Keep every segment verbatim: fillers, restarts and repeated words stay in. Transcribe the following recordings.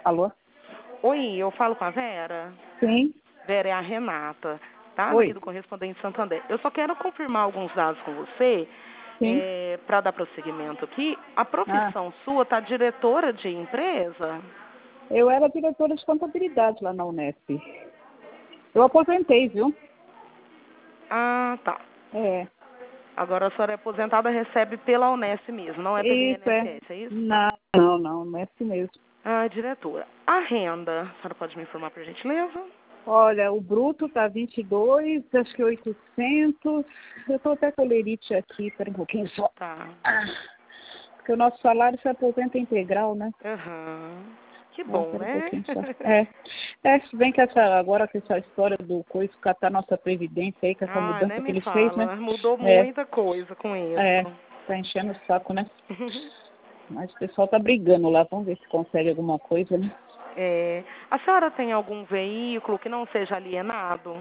Alô? Oi, eu falo com a Vera? Sim. Vera, é a Renata, tá? Oi. Aqui do Correspondente Santander. Eu só quero confirmar alguns dados com você, Sim. é, para dar prosseguimento aqui. A Ah, profissão sua tá diretora de empresa? eu era diretora de contabilidade lá na Unesp. Eu aposentei, viu? Ah, tá. É. Agora a senhora é aposentada, recebe pela Unesp mesmo, não é pelo Isso, é. I N S S, é isso? Não, não, não, não é assim mesmo. Ah, diretora. A renda, a senhora pode me informar, por gentileza? Olha, o bruto tá vinte e dois, acho que oitocentos. Eu tô até com a lerite aqui, espera um pouquinho só. Tá. Ah, porque o nosso salário se aposenta integral, né? Aham. Que Ah, bom, espera um né? pouquinho só. É. É, se bem que essa, agora com essa história do coisa, catar nossa previdência aí, com essa Ah, nem mudança que me ele fez, né? fala. Mudou É, muita coisa com é, isso. tá enchendo o saco, né? Mas o pessoal tá brigando lá, vamos ver se consegue alguma coisa, né? É, a senhora tem algum veículo que não seja alienado?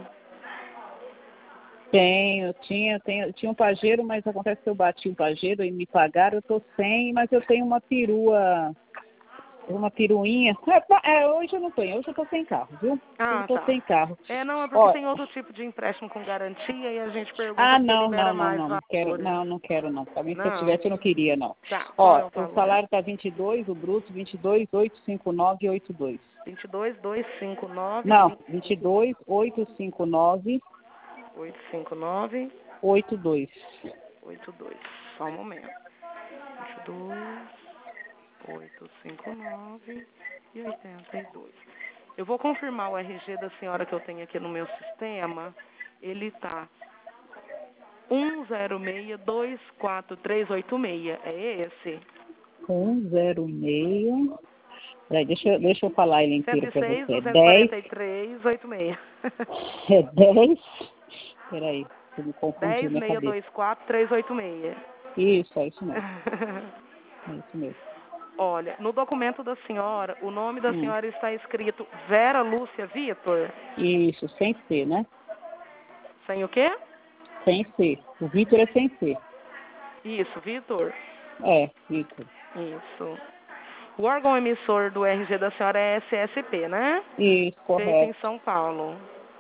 Tenho, tinha, tenho, tinha um Pajero, mas acontece que eu bati o Pajero e me pagaram, eu tô sem, mas eu tenho uma perua, uma peruinha. É, tá, é, hoje eu não tenho, hoje eu tô sem carro, viu? Hoje eu Ah, tô tá. sem carro. É, não, é porque Ó, tem outro tipo de empréstimo com garantia e a gente pergunta ah, porque não, libera não, não, mais não, não quero, valores. não, não quero não. Pra mim, se eu Não. tivesse, eu não queria, não. Tá, qual é Ó, o o valor? salário tá vinte e dois, o bruto vinte e dois, oitocentos e cinquenta e nove e oitenta e dois. vinte e dois, duzentos e cinquenta e nove, Não, vinte e dois, oitocentos e cinquenta e nove, oitocentos e cinquenta e nove, oitenta e dois. oitenta e dois. Só um momento. vinte e dois, oitocentos e cinquenta e nove e oitenta e dois. Eu vou confirmar o R G da senhora que eu tenho aqui no meu sistema. Ele tá um zero seis, dois quatro três oito seis. É esse? um zero seis. Peraí, deixa, eu- deixa eu falar ele inteiro para cento e seis, você. É duzentos e dez. quarenta e três, oitenta e seis. É dez. Peraí, eu me confundi dez, minha seis, cabeça. dois quatro, três oito seis. Isso, é isso mesmo. É isso mesmo. Olha, no documento da senhora, o nome da Hum, senhora está escrito Vera Lúcia Vitor. isso, sem ser, né? Sem o quê? Sem ser. O Vitor é sem ser. Isso, Vitor. É, Vitor. Isso. O órgão emissor do R G da senhora é S S P, né? Isso, Feito em correto. São Paulo.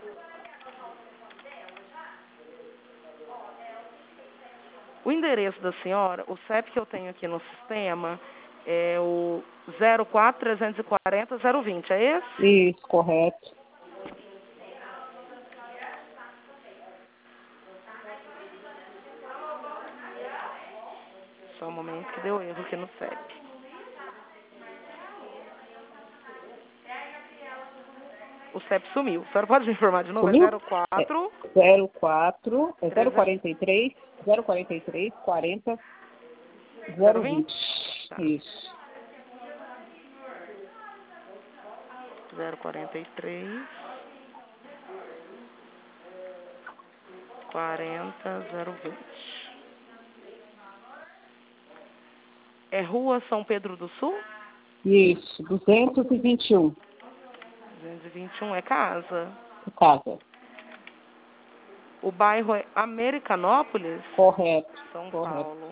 O endereço da senhora, o C E P que eu tenho aqui no sistema, é o zero quatro, trezentos e quarenta, zero vinte, é esse? Isso, correto. Só um momento que deu erro aqui no C E P. O C E P sumiu. A senhora pode me informar de novo? É Sumiu? zero É quatro, zero quatro, é zero trezentos, quarenta e três, zero quarenta e três, quarenta, zero zero vinte? vinte. Tá. Isso. zero quarenta e três, quarenta, zero vinte. É Rua São Pedro do Sul? Isso, duzentos e vinte e um. duzentos e vinte e um é casa. Casa. O bairro é Americanópolis, Correto, São correto. Paulo.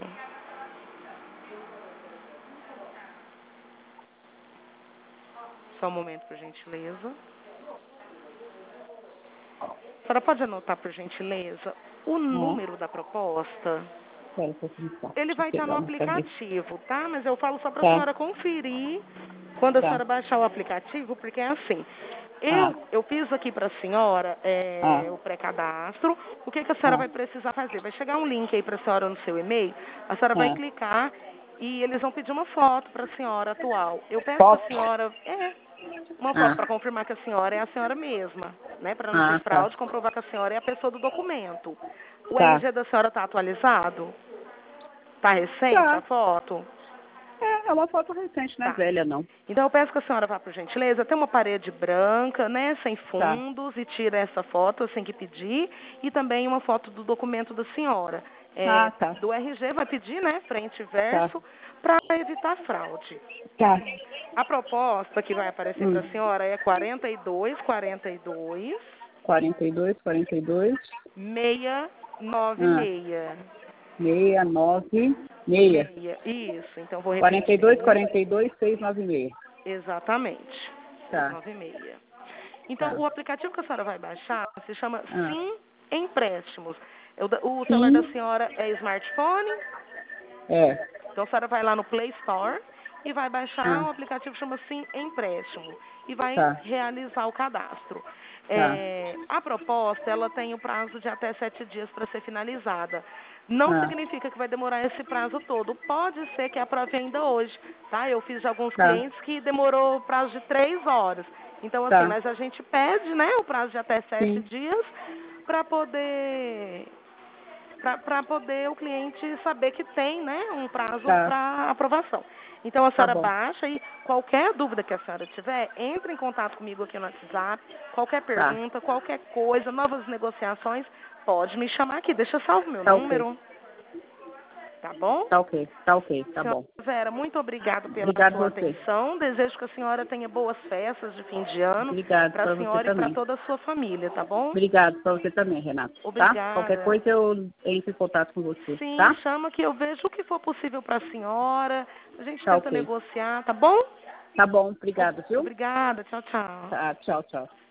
Só um momento, por gentileza. A senhora pode anotar, por gentileza, o Ah, número da proposta? espera um pouquinho só. Ele Deixa eu vai estar no pegar uma cabeça. aplicativo, tá? Mas eu falo só para a Tá, senhora conferir quando a tá. senhora baixar o aplicativo, porque é assim. Ah, Eu, eu fiz aqui para a senhora ah, é, o pré-cadastro. O que, que a senhora ah, vai precisar fazer? Vai chegar um link aí para a senhora no seu e-mail. A senhora vai ah. clicar e eles vão pedir uma foto para a senhora atual. Eu peço para a Foto? senhora... É, uma foto Ah, para confirmar que a senhora é a senhora mesma, né? Para não ter ah, tá. fraude, comprovar que a senhora é a pessoa do documento. O Tá. R G da senhora está atualizado? Está recente a Tá. foto? É, é uma foto recente, não é Tá. velha, não. Então eu peço que a senhora vá, por gentileza, tem uma parede branca, né, sem Tá. fundos, e tira essa foto assim que pedir, e também uma foto do documento da senhora. Ah, É, tá. do R G vai pedir, né, frente e Tá. verso, para evitar fraude. Tá. A proposta que vai aparecer para a Hum. senhora é quarenta e dois, quarenta e dois, quarenta e dois, quarenta e dois. seiscentos e noventa Ah, e seis. seis, nove, seis. Meia. Isso, então vou quarenta e repetir dois, aí. quarenta e dois, seiscentos e noventa e seis. Exatamente. Tá. seiscentos e noventa e seis. Então, Tá. o aplicativo que a senhora vai baixar se chama Ah. Sim Empréstimos. O, da- o celular da senhora é smartphone? É. Então, a senhora vai lá no Play Store e vai baixar Ah. um aplicativo que chama Sim Empréstimo e vai Tá. realizar o cadastro. Tá. É, a proposta, ela tem o prazo de até sete dias para ser finalizada. Não Ah. significa que vai demorar esse prazo todo. Pode ser que aprove ainda hoje, tá? Eu fiz de alguns Tá. clientes que demorou o prazo de três horas. Então, assim, Tá. mas a gente pede, né, o prazo de até sete Sim. dias para poder para poder o cliente saber que tem, né, um prazo Tá. para aprovação. Então, a Tá senhora bom. baixa e qualquer dúvida que a senhora tiver, entre em contato comigo aqui no WhatsApp, qualquer Tá. pergunta, qualquer coisa, novas negociações, pode me chamar aqui, deixa salvo meu Tá ok. número, tá bom? Tá ok. Tá ok. Tá Senhora bom. Vera, muito obrigada pela Obrigado sua você. atenção. Desejo que a senhora tenha boas festas de fim de ano Obrigado para pra a você senhora e para também. toda a sua família, tá bom? Obrigado pra você também, Renato. Tá? Qualquer Obrigada. coisa eu entro em contato com você. Sim, Tá? chama que eu vejo o que for possível para a senhora. A gente Tá tenta ok. negociar, tá bom? Tá bom. Obrigado, viu? Obrigada. Tchau, tchau. Tá. Tchau, tchau.